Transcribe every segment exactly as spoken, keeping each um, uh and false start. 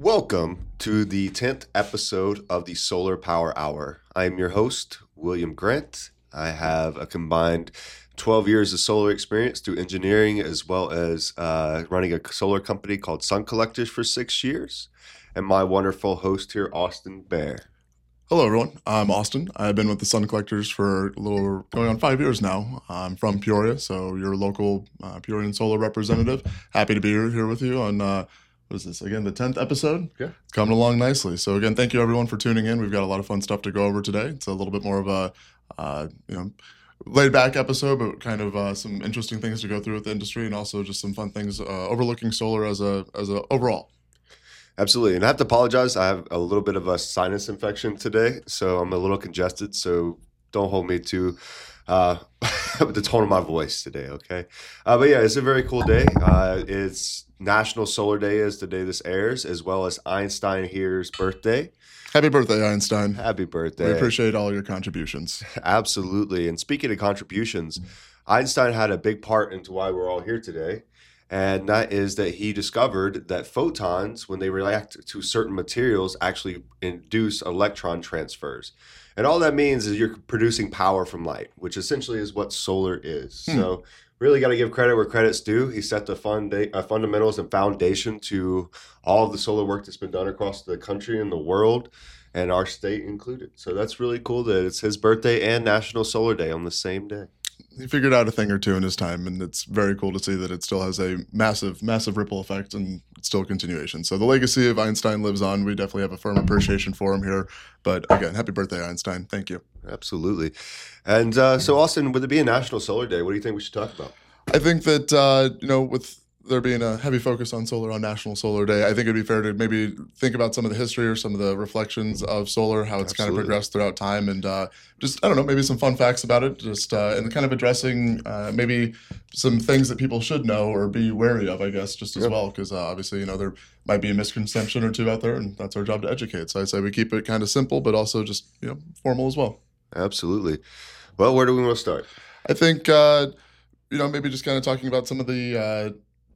Welcome to the tenth episode of the Solar Power Hour. I am your host, William Grant. I have a combined twelve years of solar experience through engineering as well as uh, running a solar company called Sun Collectors for six years. And my wonderful host here, Austin Bear. Hello, everyone. I'm Austin. I've been with the Sun Collectors for a little going on five years now. I'm from Peoria, so your local uh, Peorian solar representative. Happy to be here, here with you on, uh, what is this, again, the tenth episode? Yeah. It's coming along nicely. So, again, thank you, everyone, for tuning in. We've got a lot of fun stuff to go over today. It's a little bit more of a, uh, you know, laid-back episode, but kind of uh, some interesting things to go through with the industry and also just some fun things uh, overlooking solar as a as a overall. Absolutely. And I have to apologize. I have a little bit of a sinus infection today, so I'm a little congested. So don't hold me to uh, the tone of my voice today, okay? Uh, but yeah, it's a very cool day. Uh, it's National Solar Day is the day this airs, as well as Einstein here's birthday. Happy birthday, Einstein. Happy birthday. We appreciate all your contributions. Absolutely. And speaking of contributions, Einstein had a big part into why we're all here today. And that is that he discovered that photons, when they react to certain materials, actually induce electron transfers. And all that means is you're producing power from light, which essentially is what solar is. Hmm. So really got to give credit where credit's due. He set the funda- uh, fundamentals and foundation to all of the solar work that's been done across the country and the world, and our state included. So that's really cool that it's his birthday and National Solar Day on the same day. He figured out a thing or two in his time, and it's very cool to see that it still has a massive, massive ripple effect and it's still a continuation. So the legacy of Einstein lives on. We definitely have a firm appreciation for him here. But again, happy birthday, Einstein. Thank you. Absolutely. And uh, so, Austin, with it being National Solar Day, what do you think we should talk about? I think that, uh, you know, with there being a heavy focus on solar on National Solar Day, I think it'd be fair to maybe think about some of the history or some of the reflections of solar, how it's Absolutely. kind of progressed throughout time, and uh, just, I don't know, maybe some fun facts about it, just uh, and kind of addressing uh, maybe some things that people should know or be wary of, I guess, just as yep. well, because uh, obviously, you know, there might be a misconception or two out there, and that's our job to educate. So I'd say we keep it kind of simple, but also just, you know, formal as well. Absolutely. Well, where do we want to start? I think, uh, you know, maybe just kind of talking about some of the uh,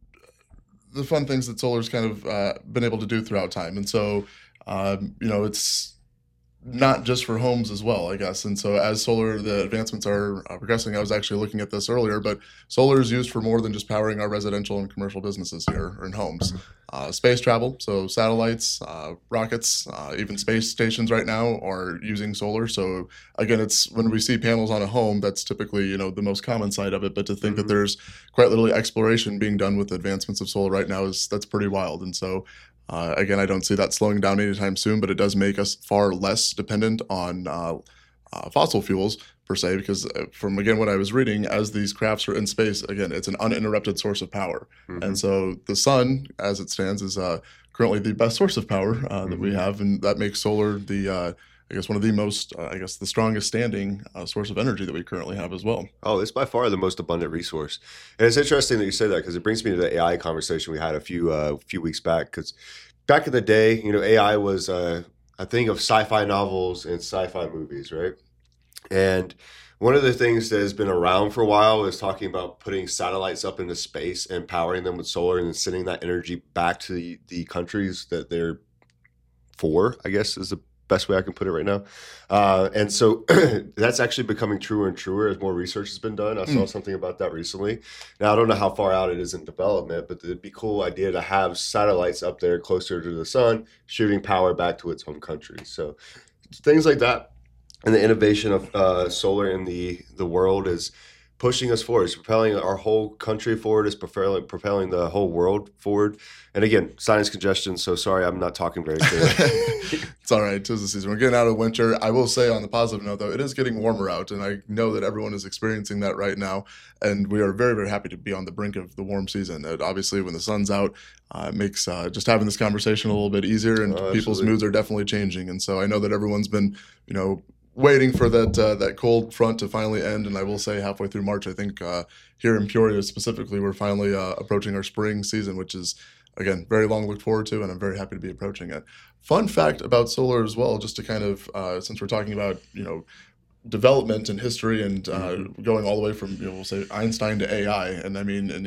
the fun things that solar's kind of uh, been able to do throughout time. And so, um, you know, it's not just for homes as well, I guess. And so as solar, the advancements are uh, progressing, I was actually looking at this earlier, but solar is used for more than just powering our residential and commercial businesses here or in homes. Uh, space travel, so satellites, uh, rockets, uh, even space stations right now are using solar. So again, it's when we see panels on a home, that's typically, you know, the most common side of it. But to think mm-hmm. that there's quite literally exploration being done with the advancements of solar right now is that's pretty wild. And so uh, again, I don't see that slowing down anytime soon, but it does make us far less dependent on uh, uh, fossil fuels per se, because from, again, what I was reading, as these crafts are in space, again, it's an uninterrupted source of power. Mm-hmm. And so the sun, as it stands, is uh, currently the best source of power uh, that mm-hmm. we have, and that makes solar the, uh, I guess, one of the most, uh, I guess, the strongest standing uh, source of energy that we currently have as well. Oh, it's by far the most abundant resource. And it's interesting that you say that, because it brings me to the A I conversation we had a few uh, few weeks back, because back in the day, you know, A I was uh, a thing of sci-fi novels and sci-fi movies, right? And one of the things that has been around for a while is talking about putting satellites up into space and powering them with solar and then sending that energy back to the, the countries that they're for, I guess is the best way I can put it right now. Uh, and so that's actually becoming truer and truer as more research has been done. I saw mm. something about that recently. Now, I don't know how far out it is in development, but it'd be a cool idea to have satellites up there closer to the sun, shooting power back to its home country. So things like that. And the innovation of uh, solar in the, the world is pushing us forward. It's propelling our whole country forward. It's propelling, propelling the whole world forward. And again, sinus congestion, so sorry I'm not talking very clearly. It's all right. 'Tis the season. We're getting out of winter. I will say on the positive note, though, it is getting warmer out, and I know that everyone is experiencing that right now. And we are very, very happy to be on the brink of the warm season. And obviously, when the sun's out, uh, it makes uh, just having this conversation a little bit easier, and oh, people's moods are definitely changing. And so I know that everyone's been, you know, waiting for that uh, that cold front to finally end. And I will say halfway through March, I think uh, here in Peoria specifically, we're finally uh, approaching our spring season, which is, again, very long looked forward to, and I'm very happy to be approaching it. Fun fact about solar as well, just to kind of, uh, since we're talking about, you know, development and history and uh, mm-hmm. going all the way from, you know, we'll say Einstein to A I, and I mean, and even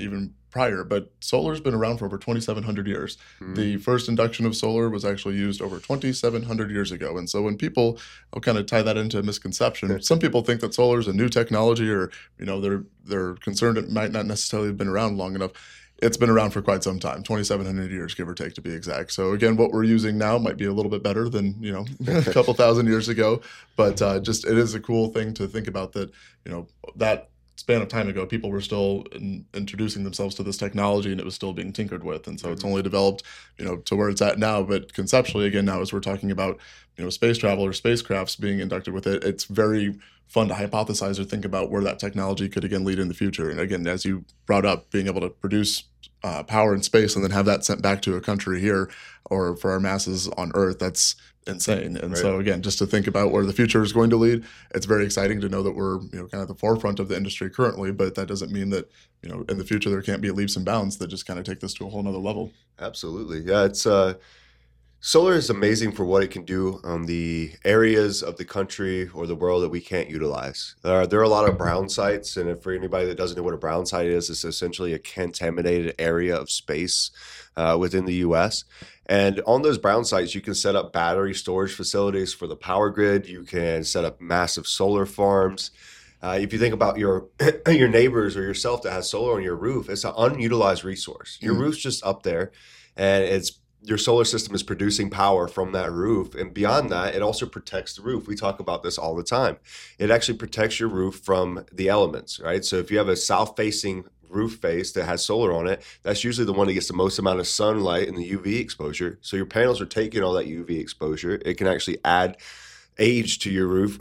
prior, but solar's been around for over twenty-seven hundred years. Mm. The first induction of solar was actually used over twenty-seven hundred years ago. And so when people, I'll kind of tie that into a misconception. Some people think that solar is a new technology, or, you know, they're they're concerned it might not necessarily have been around long enough. It's been around for quite some time, twenty-seven hundred years, give or take, to be exact. So again, what we're using now might be a little bit better than, you know, a couple thousand years ago, but uh, just it is a cool thing to think about that, you know, that span of time ago, people were still in, introducing themselves to this technology, and it was still being tinkered with. And so mm-hmm. it's only developed, you know, to where it's at now. But conceptually, again, now as we're talking about, you know, space travel or spacecrafts being inducted with it, it's very fun to hypothesize or think about where that technology could again lead in the future. And again, as you brought up, being able to produce uh, power in space and then have that sent back to a country here or for our masses on Earth, that's insane. And right. so again, just to think about where the future is going to lead, it's very exciting to know that we're, you know, kind of the forefront of the industry currently, but that doesn't mean that, you know, in the future there can't be leaps and bounds that just kind of take this to a whole nother level. Absolutely. Yeah, it's uh solar is amazing for what it can do on the areas of the country or the world that we can't utilize. There are, there are a lot of brown sites, and if for anybody that doesn't know what a brown site is, it's essentially a contaminated area of space uh, within the U S. And on those brown sites, you can set up battery storage facilities for the power grid. You can set up massive solar farms. Uh, if you think about your your neighbors or yourself that has solar on your roof, it's an unutilized resource. Your mm-hmm. roof's just up there, and it's your solar system is producing power from that roof. And beyond that, it also protects the roof. We talk about this all the time. It actually protects your roof from the elements, right? So if you have a south-facing roof face that has solar on it, that's usually the one that gets the most amount of sunlight and the U V exposure. So your panels are taking all that U V exposure. It can actually add age to your roof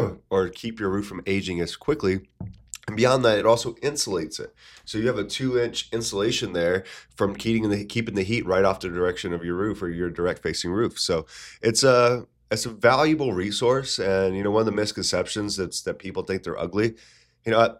or keep your roof from aging as quickly. And beyond that, it also insulates it. So you have a two-inch insulation there from keeping the, keeping the heat right off the direction of your roof or your direct-facing roof. So it's a it's a valuable resource. And, you know, one of the misconceptions that's that people think they're ugly, you know,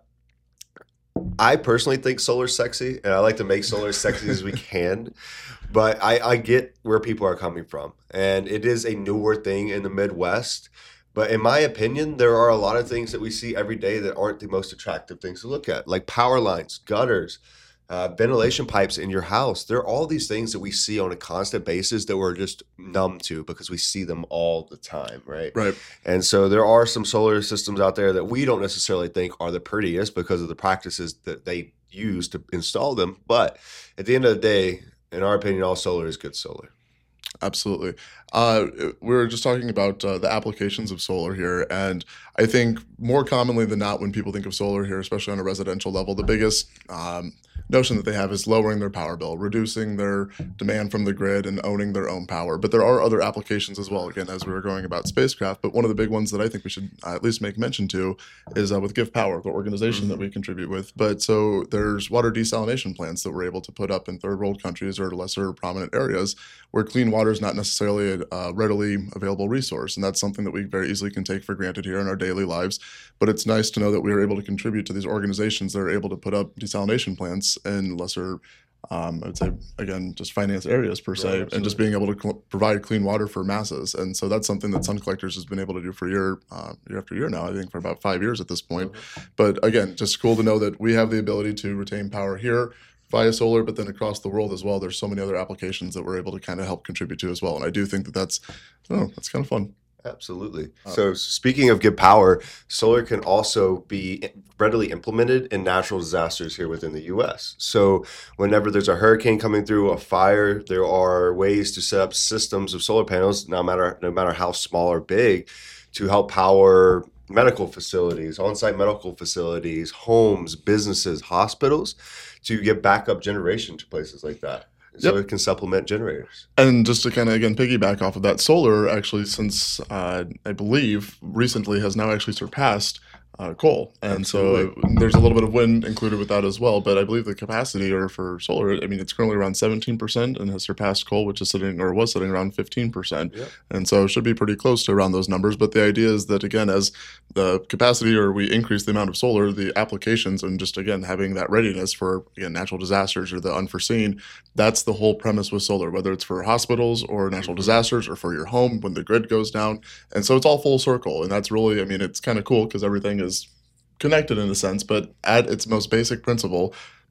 I, I personally think solar's sexy, and I like to make solar as sexy as we can. But I, I get where people are coming from. And it is a newer thing in the Midwest. But in my opinion, there are a lot of things that we see every day that aren't the most attractive things to look at, like power lines, gutters, uh, ventilation pipes in your house. There are all these things that we see on a constant basis that we're just numb to because we see them all the time, right? Right. And so there are some solar systems out there that we don't necessarily think are the prettiest because of the practices that they use to install them. But at the end of the day, in our opinion, all solar is good solar. Absolutely. Uh, we were just talking about uh, the applications of solar here, and I think more commonly than not, when people think of solar here, especially on a residential level, the biggest um, notion that they have is lowering their power bill, reducing their demand from the grid, and owning their own power. But there are other applications as well, again, as we were going about spacecraft. But one of the big ones that I think we should uh, at least make mention to is uh, with Give Power, the organization mm-hmm. that we contribute with. But so there's water desalination plants that we're able to put up in third world countries or lesser prominent areas where clean water is not necessarily a uh, readily available resource. And that's something that we very easily can take for granted here in our daily lives. But it's nice to know that we are able to contribute to these organizations that are able to put up desalination plants in lesser, um, I would say, again, just finance areas per se, right, and just being able to cl- provide clean water for masses. And so that's something that Sun Collectors has been able to do for year, uh, year after year now, I think for about five years at this point. Mm-hmm. But again, just cool to know that we have the ability to retain power here via solar, but then across the world as well, there's so many other applications that we're able to kind of help contribute to as well. And I do think that that's, oh, that's kind of fun. Absolutely. Uh, so speaking of Give Power, solar can also be readily implemented in natural disasters here within the U S. So whenever there's a hurricane coming through, a fire, there are ways to set up systems of solar panels, no matter no matter how small or big, to help power medical facilities, on-site medical facilities, homes, businesses, hospitals, to get backup generation to places like that. So yep. It can supplement generators. And just to kind of, again, piggyback off of that, solar actually, since uh, I believe recently, has now actually surpassed uh, coal. And Absolutely. So there's a little bit of wind included with that as well. But I believe the capacity or for solar, I mean, it's currently around seventeen percent and has surpassed coal, which is sitting or was sitting around fifteen percent. Yep. And so it should be pretty close to around those numbers. But the idea is that, again, as the capacity or we increase the amount of solar, the applications and just, again, having that readiness for, again, natural disasters or the unforeseen, that's the whole premise with solar, whether it's for hospitals or natural disasters or for your home when the grid goes down. And so it's all full circle. And that's really, I mean, it's kind of cool because everything is connected in a sense, but at its most basic principle,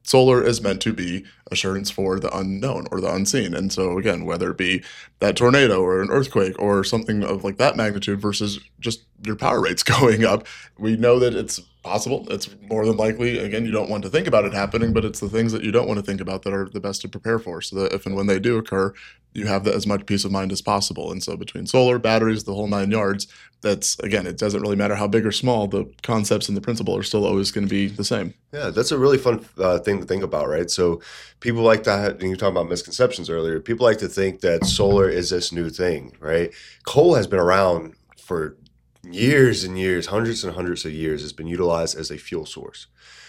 solar is meant to be assurance for the unknown or the unseen. And so again, whether it be that tornado or an earthquake or something of like that magnitude versus just your power rates going up, we know that it's possible. It's more than likely. Again, you don't want to think about it happening, but it's the things that you don't want to think about that are the best to prepare for, so that if and when they do occur, you have the, as much peace of mind as possible. And so between solar, batteries, the whole nine yards, that's, again, it doesn't really matter how big or small, the concepts and the principle are still always going to be the same. Yeah, that's a really fun uh, thing to think about, right? So people like that, and you talking about misconceptions earlier, people like to think that solar is this new thing, right? Coal has been around for years and years, hundreds and hundreds of years. It's been utilized as a fuel source.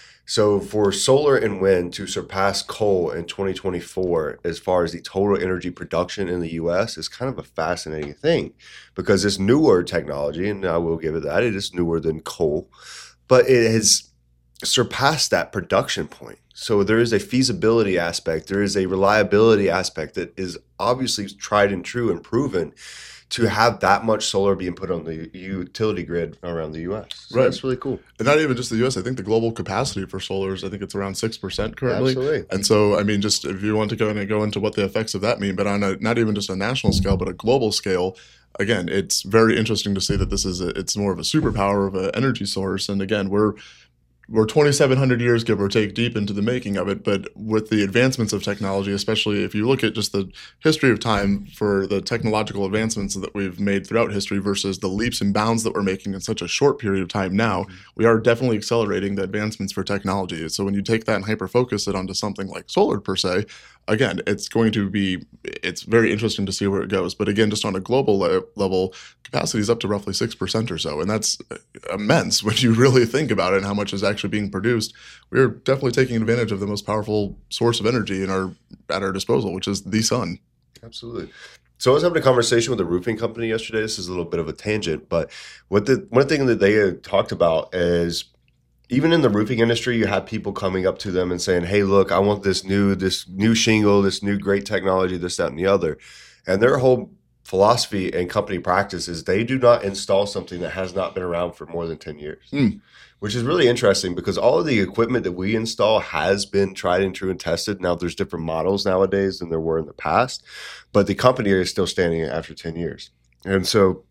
So for solar and wind to surpass coal in twenty twenty-four as far as the total energy production in the U S is kind of a fascinating thing, because it's newer technology, and I will give it that, it is newer than coal, but it has surpassed that production point. So there is a feasibility aspect, there is a reliability aspect that is obviously tried and true and proven to have that much solar being put on the utility grid around the U S. So right. That's really cool. And not even just the U S. I think the global capacity for solar is, I think it's around six percent currently. Absolutely. And so, I mean, just if you want to go in and go into what the effects of that mean, but on a, not even just a national scale, but a global scale, again, it's very interesting to see that this is, a, it's more of a superpower of an energy source. And again, we're, We're twenty-seven hundred years, give or take, deep into the making of it. But with the advancements of technology, especially if you look at just the history of time for the technological advancements that we've made throughout history versus the leaps and bounds that we're making in such a short period of time now, mm-hmm. we are definitely accelerating the advancements for technology. So when you take that and hyper-focus it onto something like solar per se, again, it's going to be, it's very interesting to see where it goes. But again, just on a global le- level, capacity is up to roughly six percent or so. And that's immense when you really think about it and how much is actually being produced. We're definitely taking advantage of the most powerful source of energy in our at our disposal, which is the sun. Absolutely. So I was having a conversation with a roofing company yesterday. This is a little bit of a tangent, but what the one thing that they had talked about is, even in the roofing industry, you have people coming up to them and saying, hey, look, I want this new, this new shingle, this new great technology, this, that, and the other. And their whole philosophy and company practice is they do not install something that has not been around for more than ten years, mm. which is really interesting, because all of the equipment that we install has been tried and true and tested. Now, there's different models nowadays than there were in the past, but the company is still standing after ten years. And so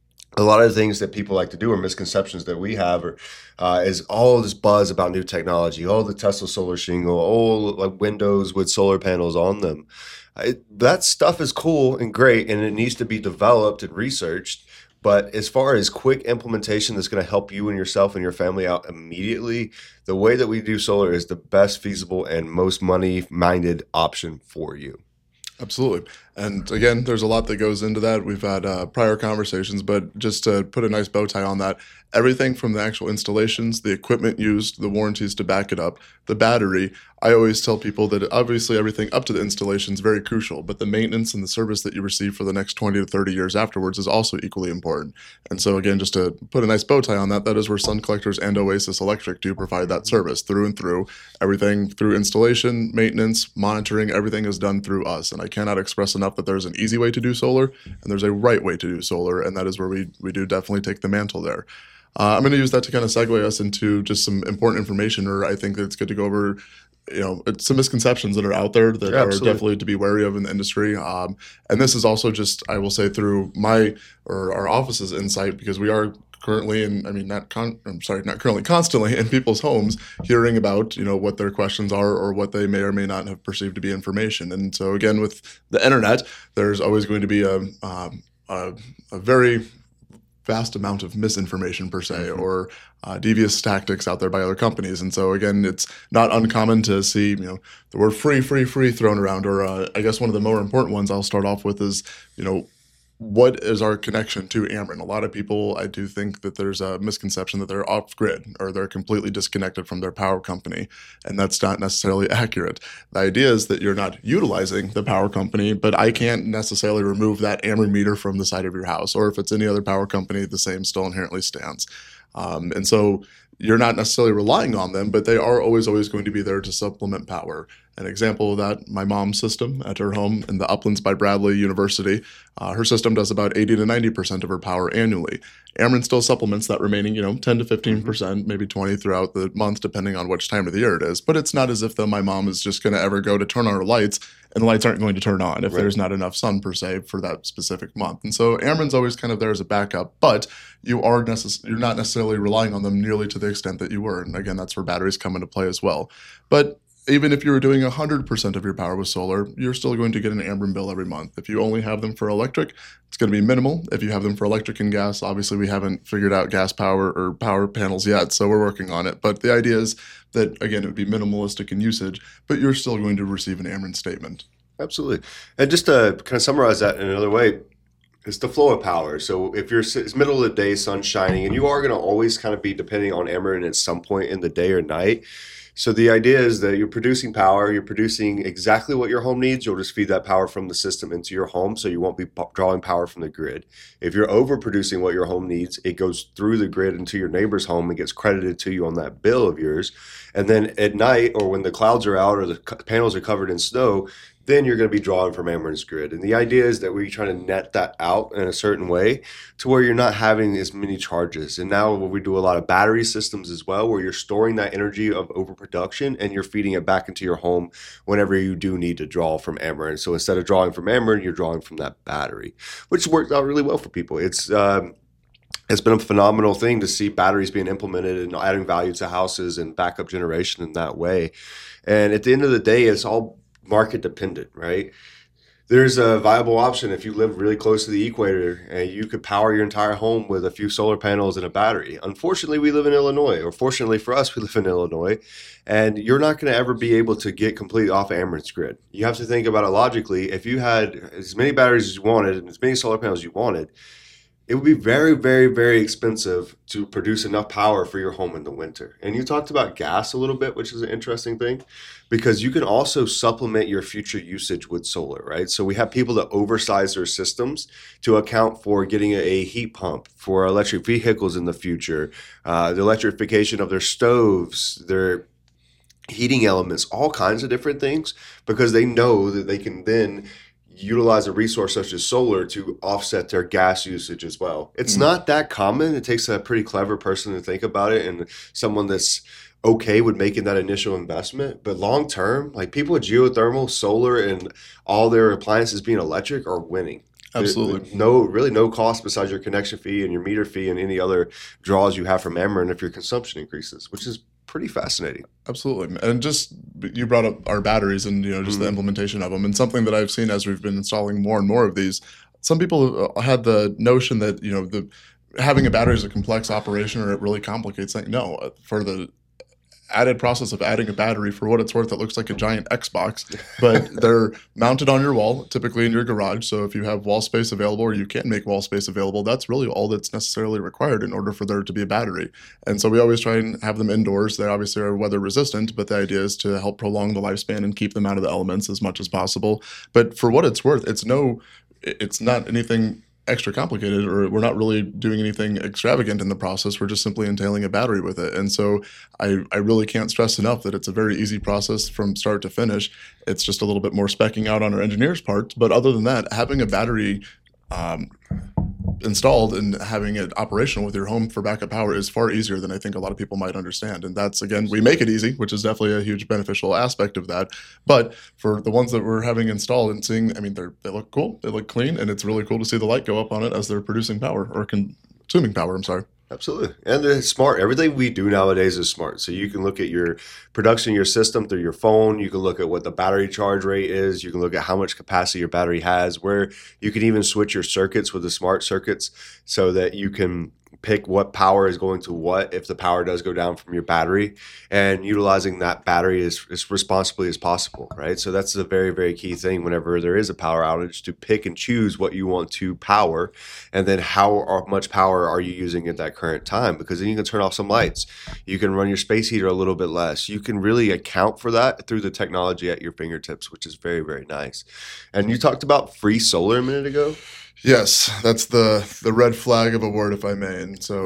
a lot of the things that people like to do, or misconceptions that we have, are, uh, is all this buzz about new technology. Oh, the Tesla solar shingle. Oh, like windows with solar panels on them. It, that stuff is cool and great, and it needs to be developed and researched. But as far as quick implementation that's going to help you and yourself and your family out immediately, the way that we do solar is the best feasible and most money-minded option for you. Absolutely. And again, there's a lot that goes into that. We've had uh, prior conversations, but just to put a nice bow tie on that, everything from the actual installations, the equipment used, the warranties to back it up, the battery, I always tell people that obviously everything up to the installation is very crucial, but the maintenance and the service that you receive for the next twenty to thirty years afterwards is also equally important. And so again, just to put a nice bow tie on that, that is where Sun Collectors and Oasis Electric do provide that service through and through. Everything through installation, maintenance, monitoring, everything is done through us. And I cannot express enough that there's an easy way to do solar and there's a right way to do solar, and that is where we, we do definitely take the mantle there. Uh, I'm going to use that to kind of segue us into just some important information, or I think that it's good to go over, you know, some misconceptions that are out there that yeah, are definitely to be wary of in the industry. Um, and this is also just, I will say, through my or our office's insight, because we are currently, and I mean, not con- I'm sorry, not currently, constantly in people's homes hearing about, you know, what their questions are or what they may or may not have perceived to be information. And so again, with the internet, there's always going to be a, um, a, a very vast amount of misinformation per se, mm-hmm. or uh, devious tactics out there by other companies. And so again, it's not uncommon to see, you know, the word free, free, free thrown around, or uh, I guess one of the more important ones I'll start off with is, you know, what is our connection to Ameren? A lot of people, I do think that there's a misconception that they're off grid or they're completely disconnected from their power company, and that's not necessarily accurate. The idea is that you're not utilizing the power company, but I can't necessarily remove that Ameren meter from the side of your house, or if it's any other power company, the same still inherently stands. Um, and so you're not necessarily relying on them, but they are always, always going to be there to supplement power. An example of that, my mom's system at her home in the Uplands by Bradley University, uh, her system does about eighty to ninety percent of her power annually. Ameren still supplements that remaining, you know, ten to fifteen percent, mm-hmm. maybe twenty throughout the month, depending on which time of the year it is. But it's not as if though my mom is just going to ever go to turn on her lights and the lights aren't going to turn on if right. there's not enough sun per se for that specific month. And so Ameren's always kind of there as a backup, but you are necess- you're not necessarily relying on them nearly to the extent that you were. And again, that's where batteries come into play as well. But even if you were doing one hundred percent of your power with solar, you're still going to get an Ameren bill every month. If you only have them for electric, it's going to be minimal. If you have them for electric and gas, obviously we haven't figured out gas power or power panels yet, so we're working on it. But the idea is that, again, it would be minimalistic in usage, but you're still going to receive an Ameren statement. Absolutely. And just to kind of summarize that in another way, it's the flow of power. So if you're it's middle of the day, sun shining, and you are going to always kind of be depending on Ameren at some point in the day or night. So the idea is that you're producing power, you're producing exactly what your home needs. You'll just feed that power from the system into your home, so you won't be p- drawing power from the grid. If you're overproducing what your home needs, it goes through the grid into your neighbor's home and gets credited to you on that bill of yours. And then at night, or when the clouds are out or the panels are covered in snow, then you're going to be drawing from Ameren's grid. And the idea is that we're trying to net that out in a certain way to where you're not having as many charges. And now we do a lot of battery systems as well, where you're storing that energy of overproduction and you're feeding it back into your home whenever you do need to draw from Ameren. So instead of drawing from Ameren, you're drawing from that battery, which works out really well for people. It's um, It's been a phenomenal thing to see batteries being implemented and adding value to houses and backup generation in that way. And at the end of the day, it's all market dependent, right? There's a viable option if you live really close to the equator and you could power your entire home with a few solar panels and a battery. Unfortunately, we live in Illinois, or fortunately for us, we live in Illinois, and you're not going to ever be able to get completely off of Ameren's grid. You have to think about it logically. If you had as many batteries as you wanted and as many solar panels as you wanted, it would be very, very, very expensive to produce enough power for your home in the winter. And you talked about gas a little bit, which is an interesting thing, because you can also supplement your future usage with solar, right? So we have people that oversize their systems to account for getting a heat pump for electric vehicles in the future, uh, the electrification of their stoves, their heating elements, all kinds of different things, because they know that they can then utilize a resource such as solar to offset their gas usage as well. It's mm. not that common. It takes a pretty clever person to think about it and someone that's okay with making that initial investment. But long term, like people with geothermal, solar, and all their appliances being electric are winning. Absolutely. There, no, really no cost besides your connection fee and your meter fee and any other draws you have from Ameren if your consumption increases, which is pretty fascinating. Absolutely. And just, you brought up our batteries and, you know, just mm-hmm. the implementation of them. And something that I've seen as we've been installing more and more of these, some people had the notion that, you know, the having a battery is a complex operation or it really complicates things. No, for the added process of adding a battery, for what it's worth, it looks like a giant Xbox, but they're mounted on your wall, typically in your garage. So if you have wall space available or you can make wall space available, that's really all that's necessarily required in order for there to be a battery. And so we always try and have them indoors. They obviously are weather resistant, but the idea is to help prolong the lifespan and keep them out of the elements as much as possible. But for what it's worth, it's no, it's not anything extra complicated, or we're not really doing anything extravagant in the process. We're just simply entailing a battery with it. And so I, I really can't stress enough that it's a very easy process from start to finish. It's just a little bit more specking out on our engineers' part. But other than that, having a battery um, installed and having it operational with your home for backup power is far easier than I think a lot of people might understand. And that's, again, we make it easy, which is definitely a huge beneficial aspect of that. But for the ones that we're having installed and seeing, I mean, they they look cool, they look clean, and it's really cool to see the light go up on it as they're producing power or consuming power, I'm sorry. Absolutely. And it's smart. Everything we do nowadays is smart. So you can look at your production, your system through your phone. You can look at what the battery charge rate is. You can look at how much capacity your battery has, where you can even switch your circuits with the smart circuits so that you can pick what power is going to what if the power does go down from your battery, and utilizing that battery as, as responsibly as possible, right? So that's a very, very key thing whenever there is a power outage, to pick and choose what you want to power, and then how much power are you using at that current time, because then you can turn off some lights. You can run your space heater a little bit less. You can really account for that through the technology at your fingertips, which is very, very nice. And you talked about free solar a minute ago. Yes, that's the the red flag of a word, if I may. And so yeah.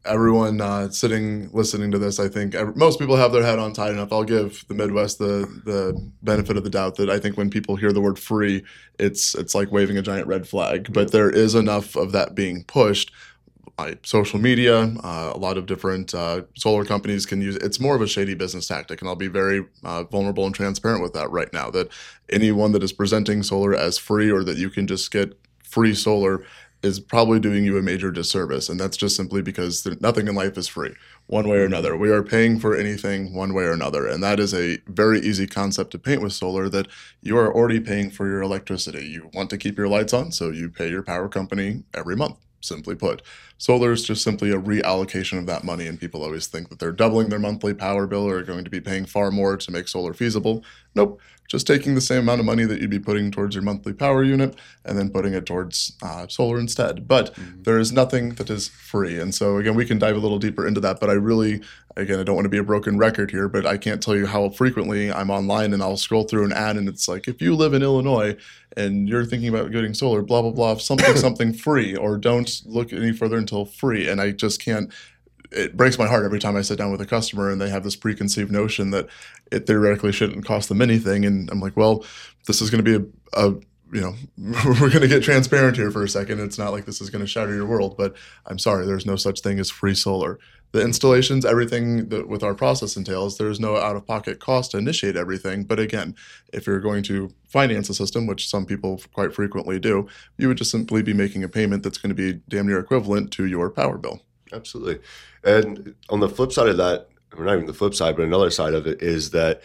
everyone uh, sitting listening to this, I think every, most people have their head on tight enough. I'll give the Midwest the the benefit of the doubt that I think when people hear the word free, it's it's like waving a giant red flag. But there is enough of that being pushed by social media. Uh, a lot of different uh, solar companies can use. It's more of a shady business tactic, and I'll be very uh, vulnerable and transparent with that right now. That anyone that is presenting solar as free, or that you can just get free solar, is probably doing you a major disservice. And that's just simply because there, nothing in life is free, one way or another. We are paying for anything one way or another. And that is a very easy concept to paint with solar, that you are already paying for your electricity. You want to keep your lights on, so you pay your power company every month, simply put. Solar is just simply a reallocation of that money, and people always think that they're doubling their monthly power bill or are going to be paying far more to make solar feasible. Nope, just taking the same amount of money that you'd be putting towards your monthly power unit and then putting it towards uh, solar instead. But mm-hmm. there is nothing that is free. And so, again, we can dive a little deeper into that, but I really, again, I don't want to be a broken record here, but I can't tell you how frequently I'm online and I'll scroll through an ad and it's like, if you live in Illinois and you're thinking about getting solar, blah, blah, blah, something, something free, or don't look any further until free. And I just can't, it breaks my heart every time I sit down with a customer and they have this preconceived notion that it theoretically shouldn't cost them anything. And I'm like, well, this is going to be a, a you know, we're going to get transparent here for a second. It's not like this is going to shatter your world, but I'm sorry, there's no such thing as free solar. The installations, everything that with our process entails, there's no out-of-pocket cost to initiate everything. But again, if you're going to finance a system, which some people quite frequently do, you would just simply be making a payment that's going to be damn near equivalent to your power bill. Absolutely. And on the flip side of that, or not even the flip side, but another side of it is that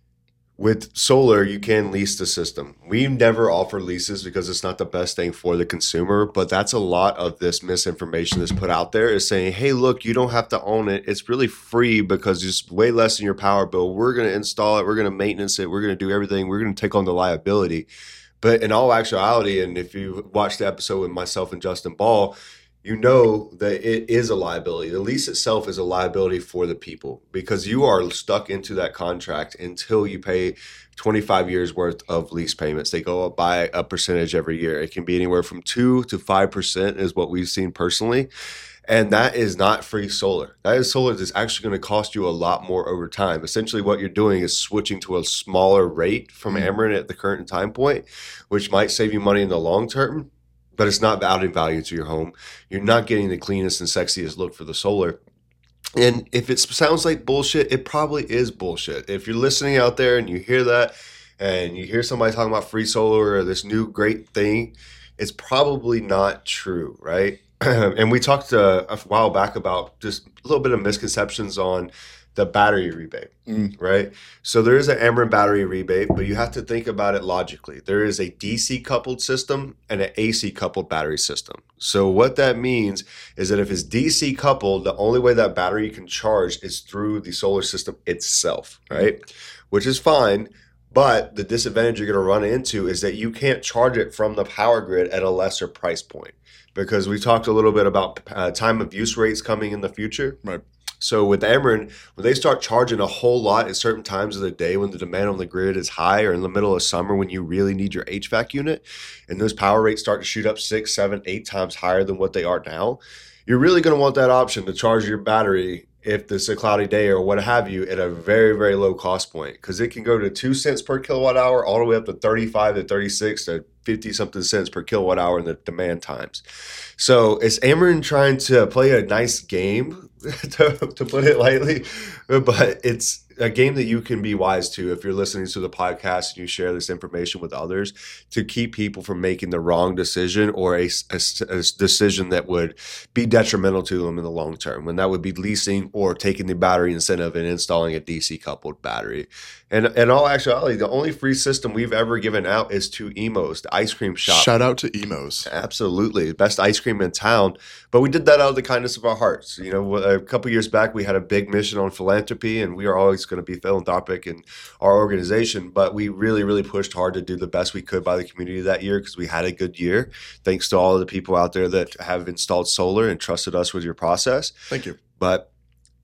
with solar, you can lease the system. We never offer leases because it's not the best thing for the consumer, but that's a lot of this misinformation that's put out there, is saying, hey, look, you don't have to own it. It's really free because it's way less than your power bill. We're going to install it. We're going to maintenance it. We're going to do everything. We're going to take on the liability. But in all actuality, and if you watch the episode with myself and Justin Ball, you know that it is a liability. The lease itself is a liability for the people because you are stuck into that contract until you pay twenty-five years worth of lease payments. They go up by a percentage every year. It can be anywhere from two to five percent is what we've seen personally. And that is not free solar. That is solar that's actually going to cost you a lot more over time. Essentially what you're doing is switching to a smaller rate from Ameren at the current time point, which might save you money in the long term, but it's not adding value to your home. You're not getting the cleanest and sexiest look for the solar. And if it sounds like bullshit, it probably is bullshit. If you're listening out there and you hear that and you hear somebody talking about free solar or this new great thing, it's probably not true, right? And we talked uh, a while back about just a little bit of misconceptions on the battery rebate, mm. right? So there is an Ameren battery rebate, but you have to think about it logically. There is a D C coupled system and an A C coupled battery system. So what that means is that if it's D C coupled, the only way that battery can charge is through the solar system itself, right? Mm. Which is fine. But the disadvantage you're going to run into is that you can't charge it from the power grid at a lesser price point, because we talked a little bit about uh, time of use rates coming in the future. Right. So with Ameren, when they start charging a whole lot at certain times of the day when the demand on the grid is high, or in the middle of summer when you really need your H V A C unit, and those power rates start to shoot up six, seven, eight times higher than what they are now, you're really going to want that option to charge your battery if it's a cloudy day or what have you at a very, very low cost point, because it can go to two cents per kilowatt hour all the way up to thirty-five to thirty-six to fifty something cents per kilowatt hour in the demand times. So is Ameren trying to play a nice game, to, to put it lightly, but it's a game that you can be wise to if you're listening to the podcast and you share this information with others, to keep people from making the wrong decision or a, a, a decision that would be detrimental to them in the long term, when that would be leasing or taking the battery incentive and installing a D C coupled battery. And in all actuality, the only free system we've ever given out is to Emos, the ice cream shop. Shout out to Emos. Absolutely. Best ice cream in town. But we did that out of the kindness of our hearts. You know, a couple years back, we had a big mission on philanthropy, and we are always going to be philanthropic in our organization. But we really, really pushed hard to do the best we could by the community that year, because we had a good year. Thanks to all of the people out there that have installed solar and trusted us with your process. Thank you. But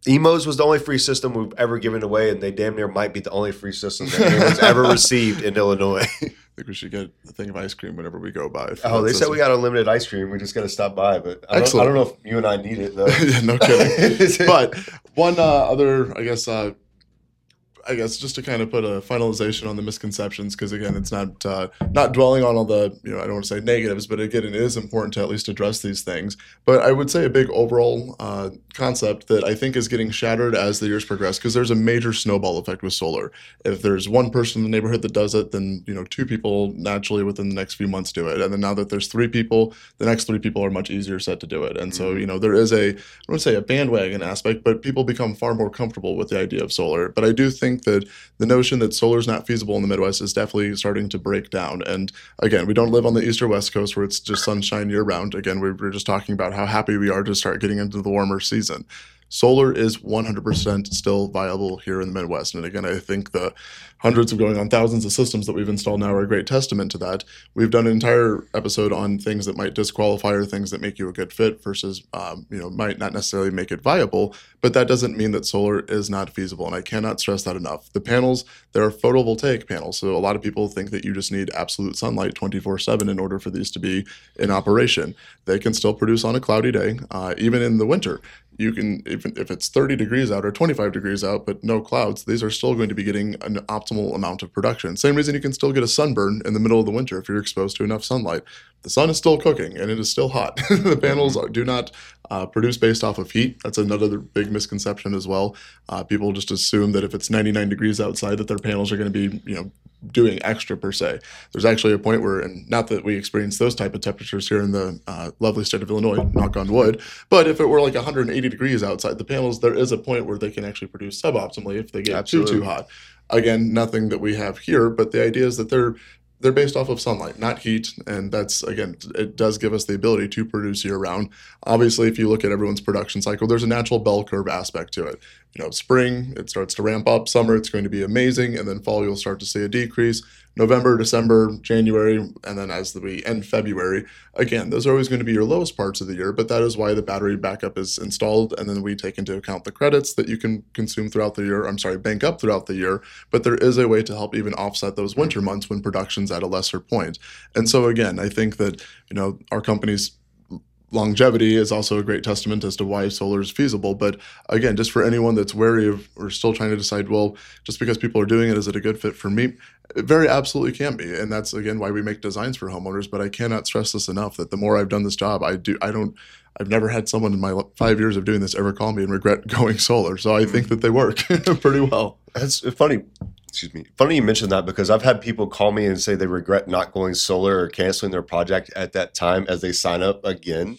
Emos was the only free system we've ever given away, and they damn near might be the only free system that anyone's ever received in Illinois. I think we should get a thing of ice cream whenever we go by. Oh, they system. said we got unlimited ice cream. We just got to stop by. But I don't, Excellent. I don't know if you and I need it, though. Yeah, no kidding. But one uh, other, I guess, uh, I guess just to kind of put a finalization on the misconceptions, because again, it's not uh, not dwelling on all the, you know, I don't want to say negatives, but again, it is important to at least address these things. But I would say a big overall uh, concept that I think is getting shattered as the years progress, because there's a major snowball effect with solar. If there's one person in the neighborhood that does it, then, you know, two people naturally within the next few months do it. And then now that there's three people, the next three people are much easier set to do it. And so, you know, there is a, I don't want to say a bandwagon aspect, but people become far more comfortable with the idea of solar. But I do think that the notion that solar is not feasible in the Midwest is definitely starting to break down. And again, we don't live on the East or West Coast where it's just sunshine year round. Again, we were just talking about how happy we are to start getting into the warmer season. Solar is one hundred percent still viable here in the Midwest. And again, I think the hundreds of going on thousands of systems that we've installed now are a great testament to that. We've done an entire episode on things that might disqualify or things that make you a good fit versus, um, you know, might not necessarily make it viable. But that doesn't mean that solar is not feasible. And I cannot stress that enough. The panels, they're photovoltaic panels. So a lot of people think that you just need absolute sunlight twenty-four seven in order for these to be in operation. They can still produce on a cloudy day, uh, even in the winter. You can, if, if it's thirty degrees out or twenty-five degrees out, but no clouds, these are still going to be getting an optimal amount of production. Same reason you can still get a sunburn in the middle of the winter if you're exposed to enough sunlight. The sun is still cooking and it is still hot. The panels are, do not uh, produce based off of heat. That's another big misconception as well. Uh, people just assume that if it's ninety-nine degrees outside that their panels are going to be, you know, doing extra per se. There's actually a point where, and not that we experience those type of temperatures here in the uh, lovely state of Illinois, knock on wood, but if it were like one hundred eighty degrees outside the panels, there is a point where they can actually produce suboptimally if they get Absolutely. too, too hot. Again, nothing that we have here, but the idea is that they're they're based off of sunlight, not heat. And that's, again, it does give us the ability to produce year round. Obviously, if you look at everyone's production cycle, there's a natural bell curve aspect to it. You know, spring, it starts to ramp up. Summer, it's going to be amazing. And then fall, you'll start to see a decrease. November, December, January, and then as we end February, again, those are always going to be your lowest parts of the year, but that is why the battery backup is installed. And then we take into account the credits that you can consume throughout the year. I'm sorry, bank up throughout the year. But there is a way to help even offset those winter months when production's at a lesser point. And so again, I think that, you know, our company's longevity is also a great testament as to why solar is feasible. But again, just for anyone that's wary of or still trying to decide, well, just because people are doing it, is it a good fit for me? It very absolutely can be. And that's, again, why we make designs for homeowners. But I cannot stress this enough that the more I've done this job, I do, I don't, I've never had someone in my five years of doing this ever call me and regret going solar. So I think that they work pretty well. That's funny. Excuse me. Funny you mentioned that, because I've had people call me and say they regret not going solar or canceling their project at that time as they sign up again.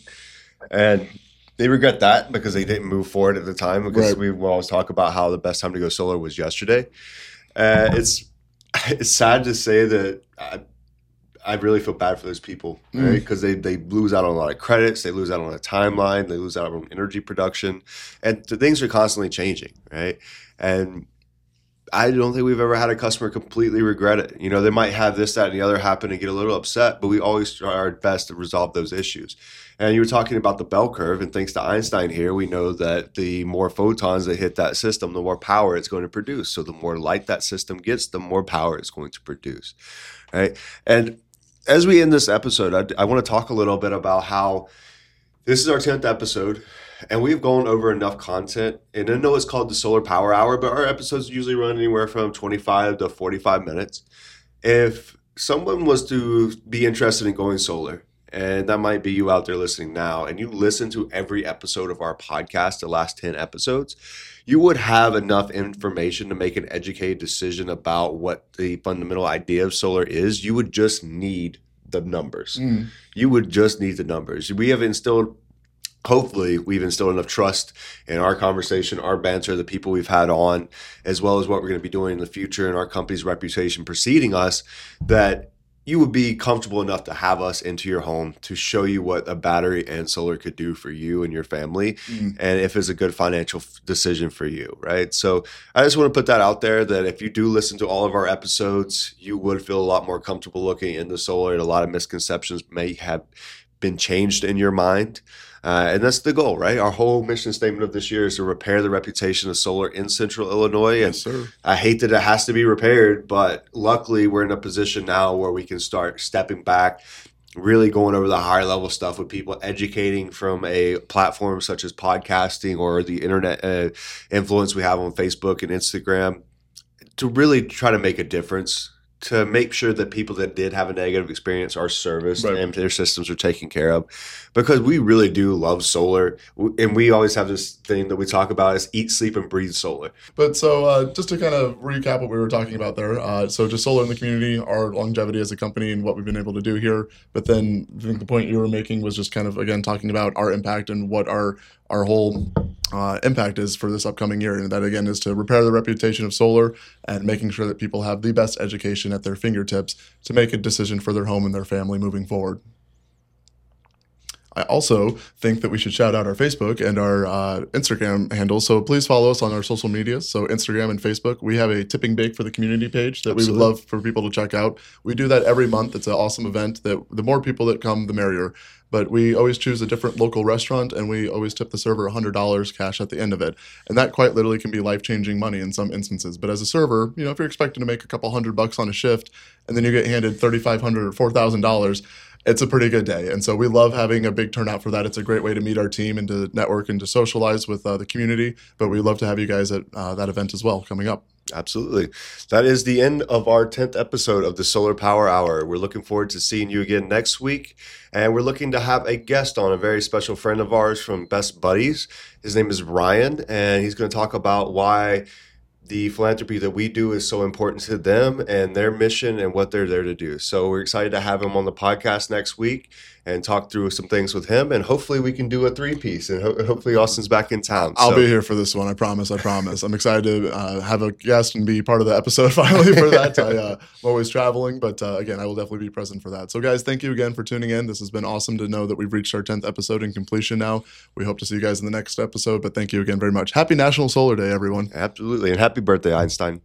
And they regret that because they didn't move forward at the time, because right. we will always talk about how the best time to go solar was yesterday. Uh, it's it's sad to say that I, I really feel bad for those people, right? Because mm. they, they lose out on a lot of credits. They lose out on a timeline. They lose out on energy production. And the things are constantly changing, right? And I don't think we've ever had a customer completely regret it. You know, they might have this, that, and the other happen and get a little upset, but we always try our best to resolve those issues. And you were talking about the bell curve, and thanks to Einstein here, we know that the more photons that hit that system, the more power it's going to produce. So the more light that system gets, the more power it's going to produce, right? And as we end this episode, I, I want to talk a little bit about how this is our tenth episode. And we've gone over enough content, and I know it's called the Solar Power Hour, but our episodes usually run anywhere from twenty-five to forty-five minutes. If someone was to be interested in going solar, and that might be you out there listening now, and you listen to every episode of our podcast, the last ten episodes, you would have enough information to make an educated decision about what the fundamental idea of solar is. You would just need the numbers. Mm. You would just need the numbers. We have instilled Hopefully, we've instilled enough trust in our conversation, our banter, the people we've had on, as well as what we're going to be doing in the future and our company's reputation preceding us, that you would be comfortable enough to have us into your home to show you what a battery and solar could do for you and your family, mm-hmm. and if it's a good financial f- decision for you, right? So I just want to put that out there, that if you do listen to all of our episodes, you would feel a lot more comfortable looking into solar, and a lot of misconceptions may have been changed in your mind. Uh, and that's the goal, right? Our whole mission statement of this year is to repair the reputation of solar in Central Illinois. And Yes, sir. I hate that it has to be repaired, but luckily we're in a position now where we can start stepping back, really going over the higher level stuff with people, educating from a platform such as podcasting or the internet uh, influence we have on Facebook and Instagram, to really try to make a difference, to make sure that people that did have a negative experience are serviced Right. and their systems are taken care of, because we really do love solar. And we always have this thing that we talk about is eat, sleep, and breathe solar. But so uh, just to kind of recap what we were talking about there, uh, so just solar in the community, our longevity as a company and what we've been able to do here. But then I think the point you were making was just kind of, again, talking about our impact and what our our whole uh, impact is for this upcoming year. And that, again, is to repair the reputation of solar and making sure that people have the best education at their fingertips to make a decision for their home and their family moving forward. I also think that we should shout out our Facebook and our uh, Instagram handles. So please follow us on our social media. So Instagram and Facebook. We have a Tipping Bake for the Community page that Absolutely. we would love for people to check out. We do that every month. It's an awesome event that the more people that come, the merrier. But we always choose a different local restaurant, and we always tip the server one hundred dollars cash at the end of it. And that quite literally can be life-changing money in some instances. But as a server, you know, if you're expecting to make a couple hundred bucks on a shift, and then you get handed thirty-five hundred dollars or four thousand dollars, it's a pretty good day. And so we love having a big turnout for that. It's a great way to meet our team and to network and to socialize with uh, the community. But we love to have you guys at uh, that event as well coming up. Absolutely. That is the end of our tenth episode of the Solar Power Hour. We're looking forward to seeing you again next week. And we're looking to have a guest on, a very special friend of ours from Best Buddies. His name is Ryan, and he's going to talk about why the philanthropy that we do is so important to them and their mission and what they're there to do. So we're excited to have him on the podcast next week and talk through some things with him. And hopefully we can do a three-piece, and ho- hopefully Austin's back in town. I'll So- be here for this one. I promise. I promise. I'm excited to uh, have a guest and be part of the episode finally for that. I, uh, I'm always traveling, but uh, again, I will definitely be present for that. So guys, thank you again for tuning in. This has been awesome to know that we've reached our tenth episode in completion now. We hope to see you guys in the next episode, but thank you again very much. Happy National Solar Day, everyone. Absolutely. And happy birthday, Einstein.